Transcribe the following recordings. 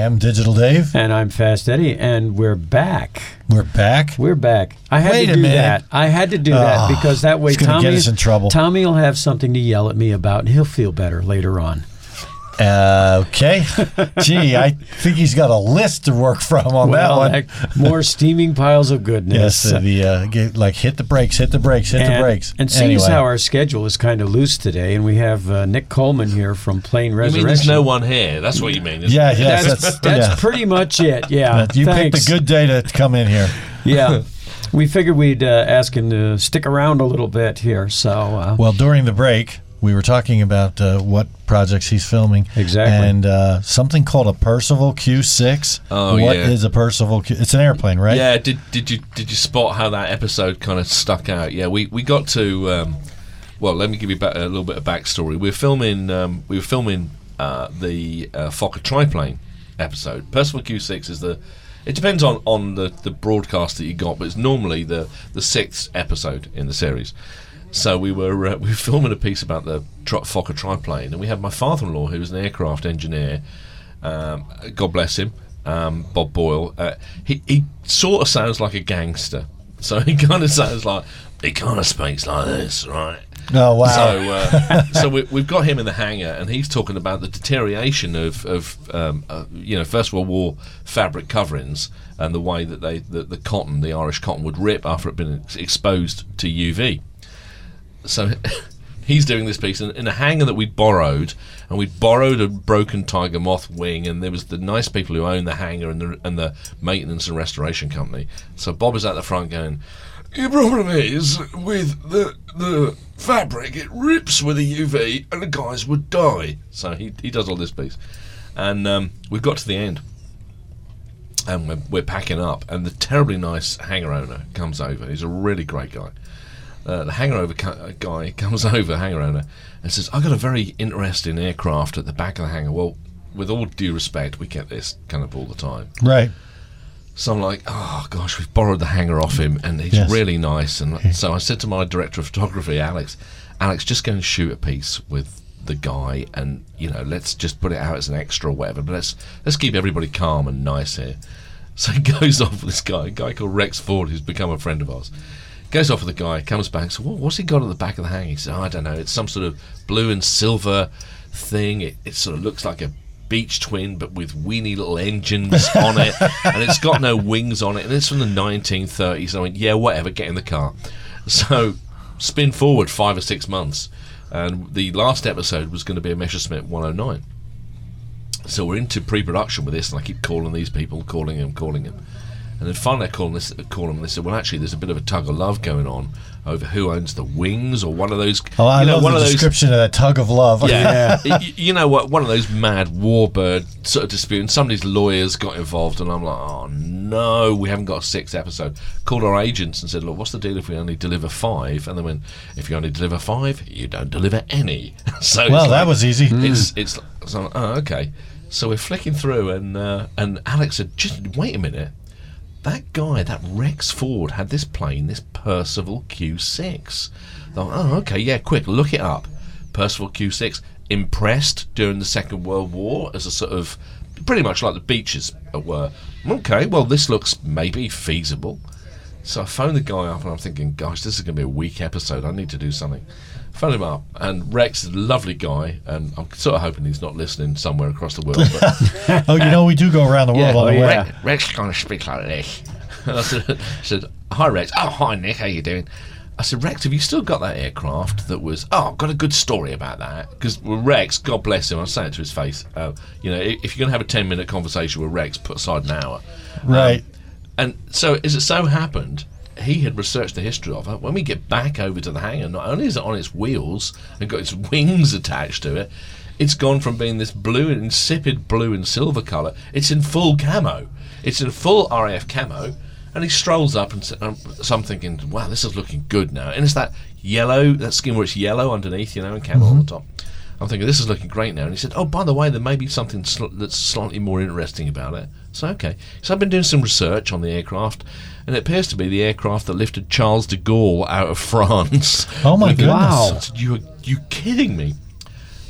am Digital Dave. And I'm Fast Eddie, and we're back. We're back? We're back. I had Wait to a do minute. that. I had to do that because that way it's gonna get us in trouble. Tommy will have something to yell at me about, and he'll feel better later on. Okay. Gee, I think he's got a list to work from on that one. More steaming piles of goodness. Yes, like hit the brakes, hit the brakes. And seeing as how our schedule is kind of loose today, and we have Nick Coleman here from Plain Resurrection. You mean there's no one here? That's what you mean, isn't yeah, it? Yes, that's pretty much it, yeah. You picked a good day to come in here. Yeah. We figured we'd ask him to stick around a little bit here. So, well, during the break, we were talking about what projects he's filming. Exactly. And something called a Percival Q6. Oh, What is a Percival Q? It's an airplane, right? Yeah. Did you spot how that episode kind of stuck out? Yeah. We got to. Well, let me give you a little bit of backstory. We were filming the Fokker triplane episode. Percival Q6 is the. It depends on the broadcast that you got, but it's normally the sixth episode in the series. So we were filming a piece about the Fokker triplane, and we had my father-in-law, who was an aircraft engineer. God bless him, Bob Boyle. He sort of sounds like a gangster, so he kind of sounds like he kind of speaks like this, right? Oh wow! So we've got him in the hangar, and he's talking about the deterioration of First World War fabric coverings and the way that the cotton, the Irish cotton, would rip after it had been exposed to UV. So he's doing this piece in a hangar that we'd borrowed, and we'd borrowed a broken Tiger Moth wing, and there was the nice people who own the hangar and the maintenance and restoration company. So Bob is at the front going, "Your problem is with the fabric, it rips with the UV and the guys would die." So he does all this piece, and we've got to the end, and we're packing up, and the terribly nice hangar owner comes over. He's a really great guy. The hangar guy comes over, hangar owner, and says, "I've got a very interesting aircraft at the back of the hangar." Well, with all due respect, we get this kind of all the time. Right. So I'm like, oh gosh, we've borrowed the hangar off him, and he's really nice. And so I said to my director of photography, Alex, just go and shoot a piece with the guy, and let's just put it out as an extra or whatever. But let's keep everybody calm and nice here. So he goes off with this guy, a guy called Rex Ford, who's become a friend of ours. Goes off with the guy, comes back, so what's he got at the back of the hangar? He said, I don't know, it's some sort of blue and silver thing. It sort of looks like a Beach Twin, but with weeny little engines on it, and it's got no wings on it, and it's from the 1930s. I went, yeah, whatever, get in the car. So spin forward 5 or 6 months, and the last episode was going to be a Messerschmitt 109. So we're into pre-production with this, and I keep calling these people, calling him. And then finally I call them, and they said, well, actually, there's a bit of a tug of love going on over who owns the wings, or one of those... Oh, I love the description of that tug of love. Yeah. You know what? One of those mad warbird sort of dispute, and somebody's lawyers got involved, and I'm like, oh, no, we haven't got a 6th episode. Called our agents and said, look, what's the deal if we only deliver 5? And they went, if you only deliver 5, you don't deliver any. So well, that was easy. It's so, oh, okay. So we're flicking through, and Alex said, just wait a minute. That guy, that Rex Ford, had this plane, this Percival Q6. Thought, oh, okay, yeah, quick, look it up. Percival Q6, impressed during the Second World War as a sort of, pretty much like the Beaches were. Okay, well, this looks maybe feasible. So I phoned the guy up, and I'm thinking, gosh, this is going to be a weak episode. I need to do something. Phoned him up, and Rex is a lovely guy, and I'm sort of hoping he's not listening somewhere across the world. But oh, we do go around the world on the way. Rex kind of speaks like this. And I said, hi, Rex. Oh, hi, Nick. How you doing? I said, Rex, have you still got that aircraft that was... Oh, I've got a good story about that. Because Rex, God bless him, I'll say it to his face. If you're going to have a 10-minute conversation with Rex, put aside an hour. Right. And so, as it so happened, he had researched the history of it. When we get back over to the hangar, not only is it on its wheels and got its wings attached to it, it's gone from being this insipid blue and silver colour, it's in full camo. It's in full RAF camo, and he strolls up, and so I'm thinking, wow, this is looking good now. And it's that yellow, that skin where it's yellow underneath, and camo on the top. I'm thinking, this is looking great now. And he said, oh, by the way, there may be something that's slightly more interesting about it. So, okay. So I've been doing some research on the aircraft, and it appears to be the aircraft that lifted Charles de Gaulle out of France. Oh, my goodness. Wow. You kidding me?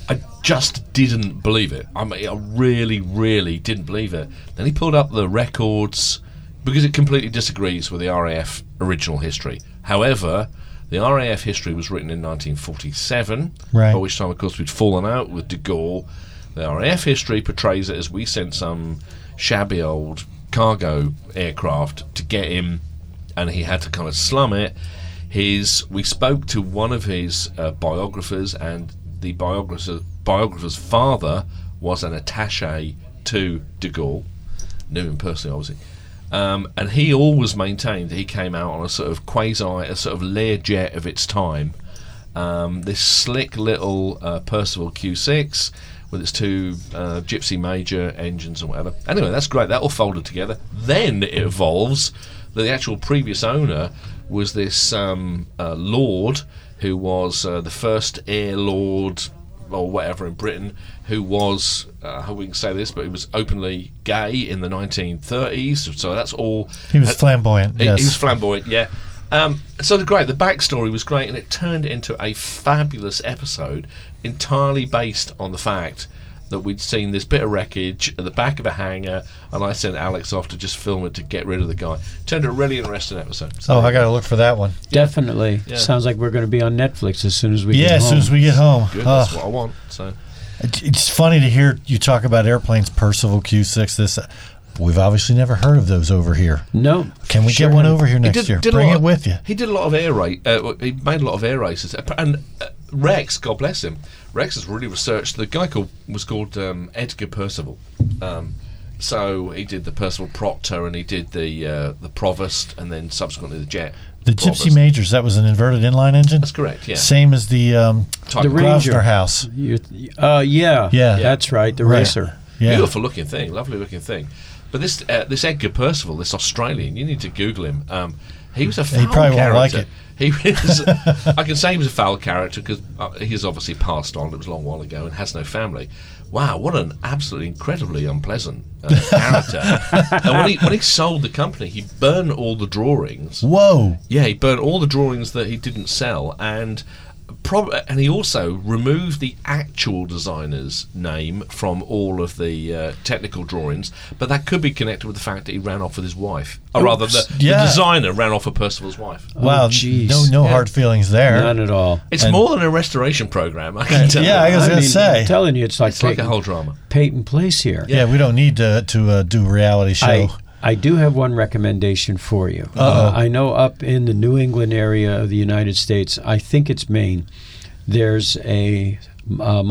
just didn't believe it. I mean, I really, really didn't believe it. Then he pulled up the records because it completely disagrees with the RAF original history. However, the RAF history was written in 1947, right. by which time, of course, we'd fallen out with de Gaulle. The RAF history portrays it as we sent some shabby old cargo aircraft to get him, and he had to kind of slum it. We spoke to one of his biographers, and the biographer's father was an attaché to de Gaulle, knew him personally, obviously. And he always maintained that he came out on a sort of a sort of Learjet of its time. This slick little Percival Q6 with its two Gypsy Major engines and whatever. Anyway, that's great. That all folded together. Then it evolves that the actual previous owner was this lord who was the first Air Lord or whatever in Britain, who was, how we can say this, but he was openly gay in the 1930s. So that's all. He was flamboyant. Yes. He was flamboyant. Yeah. So great. The backstory was great, and it turned into a fabulous episode, entirely based on the fact that we'd seen this bit of wreckage at the back of a hangar, and I sent Alex off to just film it to get rid of the guy. Turned out a really interesting episode. So, I got to look for that one. Definitely. Yeah. Sounds like we're going to be on Netflix as soon as we get home. Yeah, as soon as we get home. Good, that's what I want. So it's funny to hear you talk about airplanes, Percival Q6, this. We've obviously never heard of those over here. No. Can we get one over here next year? Bring it with you. He did a lot of he made a lot of air races. And Rex, God bless him, Rex has really researched. The guy was called Edgar Percival. So he did the Percival Proctor, and he did the Provost, and then subsequently the Jet. The Gypsy Majors, that was an inverted inline engine? That's correct, yeah. Same as the Ranger House. Yeah, that's right, the racer. Yeah. Beautiful looking thing, lovely looking thing. But this Edgar Percival, this Australian, you need to Google him. He was a foul he probably character. won't like it. He was, I can say he was a foul character because he's obviously passed on. It was a long while ago and has no family. Wow, what an absolutely incredibly unpleasant character. And when he sold the company, he burned all the drawings. Whoa. Yeah, he burned all the drawings that he didn't sell, and he also removed the actual designer's name from all of the technical drawings, but that could be connected with the fact that he ran off with his wife. Or rather, the designer ran off with Percival's wife. Wow, no hard feelings there. None at all. It's more than a restoration program, I can tell you. Yeah, I was going to say. I'm telling you, it's like a whole drama. Peyton Place here. Yeah, we don't need to do a reality show. I do have one recommendation for you. I know up in the New England area of the United States, I think it's Maine, there's a Model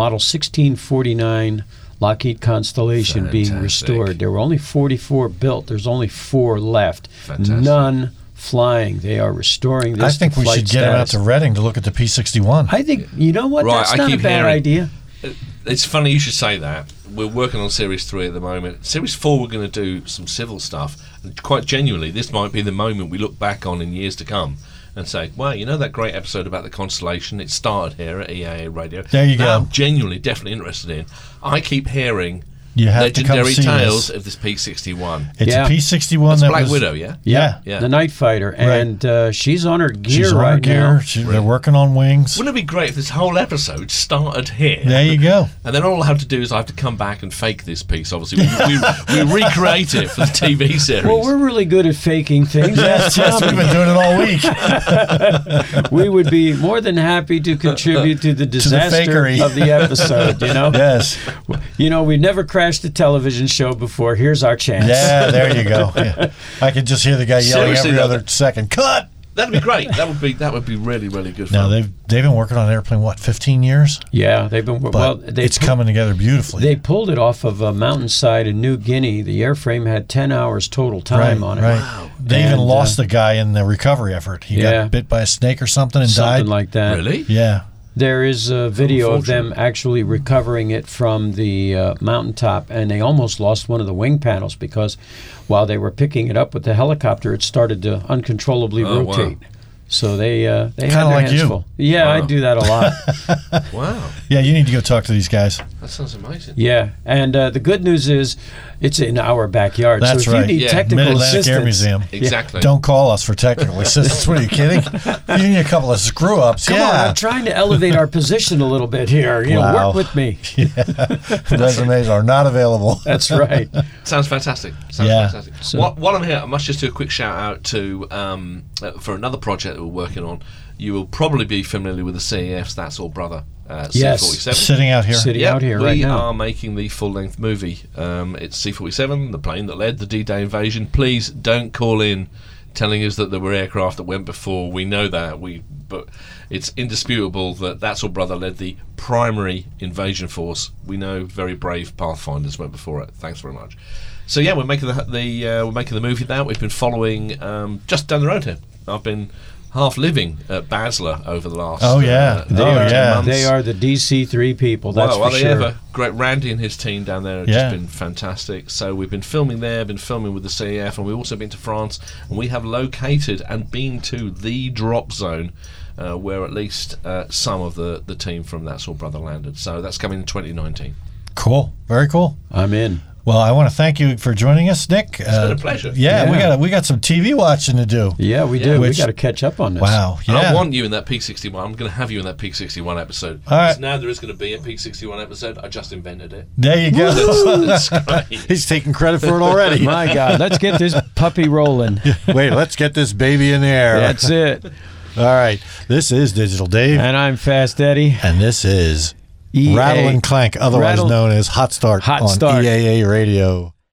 1649 Lockheed Constellation being restored. There were only 44 built. There's only 4 left. Fantastic. None flying. They are restoring this. I think we should get him out to Reading to look at the P-61. I think, you know what, that's not a bad idea. It's funny you should say that. We're working on Series 3 at the moment. Series 4, we're going to do some civil stuff. And quite genuinely, this might be the moment we look back on in years to come and say, well, you know that great episode about the Constellation? It started here at EAA Radio. There you go. I'm genuinely, definitely interested in. I keep hearing you have legendary to come see tales this. of this P-61. It's a P-61 That's that Black was, Widow, yeah? Yeah, the Night Fighter. Right. And she's on her gear She's on right her gear. now. They're working on wings. Wouldn't it be great if this whole episode started here? There you go. And then all I have to do is I have to come back and fake this piece. Obviously, we recreate it for the TV series. Well, we're really good at faking things. Yes, we've been doing it all week. We would be more than happy to contribute to the disaster of the episode, you know? Yes. You know, we've never crashed a television show before. Here's our chance. Yeah, there you go. Yeah. I can just hear the guy yelling every other second, cut! That'd be great. That would be really, really good fun. Now, they've been working on an airplane, 15 years? Yeah, they've been... it's coming together beautifully. They pulled it off of a mountainside in New Guinea. The airframe had 10 hours total time on it. Right. Wow. They even lost the guy in the recovery effort. He got bit by a snake or something and died. Something like that. Really? Yeah. There is a video of them actually recovering it from the mountaintop, and they almost lost one of the wing panels because while they were picking it up with the helicopter, it started to uncontrollably rotate. Wow. So they had their hands full. Yeah, I do that a lot. Wow. Yeah, you need to go talk to these guys. That sounds amazing. Yeah, and the good news is it's in our backyard. That's so if right. you need technical Mid-Atlantic assistance, Air Museum. Exactly. Don't call us for technical assistance. What are you kidding? You need a couple of screw-ups. Come on, I'm trying to elevate our position a little bit here. Wow. Work with me. Resumes are not available. That's right. Sounds fantastic. Fantastic. So- While I'm here, I must just do a quick shout out to for another project that we're working on. You will probably be familiar with the CEF's That's All Brother Yes. C-47. Sitting out here. Sitting out here right we now. are making the full-length movie. It's C-47, the plane that led the D-Day invasion. Please don't call in telling us that there were aircraft that went before. We know that, but it's indisputable that That's All Brother led the primary invasion force. We know very brave Pathfinders went before it. Thanks very much. So yeah, we're making we're making the movie now. We've been following just down the road here. I've been half living at Basler over the last. Months. They are the DC3 people. That's well, for they sure. ever. Great Randy and his team down there have just been fantastic. So we've been filming there, been filming with the CEF, and we've also been to France, and we have located and been to the drop zone where at least some of the team from That's All Brother landed. So that's coming in 2019. Cool. Very cool. I'm in. Well, I want to thank you for joining us, Nick. It's been a pleasure. Yeah, we got some TV watching to do. Yeah, we do. We got to catch up on this. Wow. And Yeah. I want you in that Peak 61. I'm going to have you in that Peak 61 episode. All right. Because now there is going to be a Peak 61 episode. I just invented it. There you go. That's great. He's taking credit for it already. My God, let's get this puppy rolling. Wait, let's get this baby in the air. That's it. All right. This is Digital Dave. And I'm Fast Eddie. And this is EA. Rattle and Clank, otherwise Rattle- known as Hot Start Hot on Start. EAA Radio.